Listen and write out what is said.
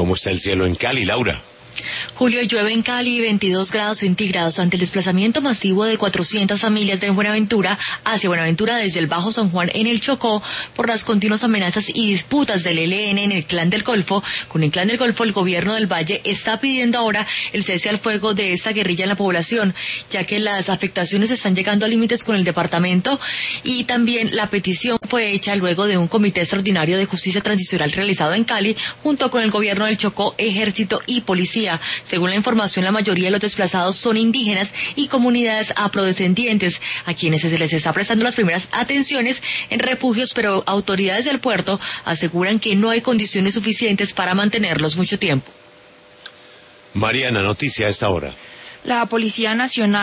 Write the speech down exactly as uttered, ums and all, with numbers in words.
¿Cómo está el cielo en Cali, Laura? Julio, llueve en Cali veintidós grados centígrados ante el desplazamiento masivo de cuatrocientas familias de Buenaventura hacia Buenaventura desde el Bajo San Juan en el Chocó por las continuas amenazas y disputas del E L N en el Clan del Golfo. Con el Clan del Golfo, el gobierno del Valle está pidiendo ahora el cese al fuego de esta guerrilla en la población, ya que las afectaciones están llegando a límites con el departamento, y también la petición fue hecha luego de un comité extraordinario de justicia transicional realizado en Cali junto con el gobierno del Chocó, ejército y policía. Según la información, la mayoría de los desplazados son indígenas y comunidades afrodescendientes, a quienes se les está prestando las primeras atenciones en refugios, pero autoridades del puerto aseguran que no hay condiciones suficientes para mantenerlos mucho tiempo. Mariana, noticia a esta hora. La Policía Nacional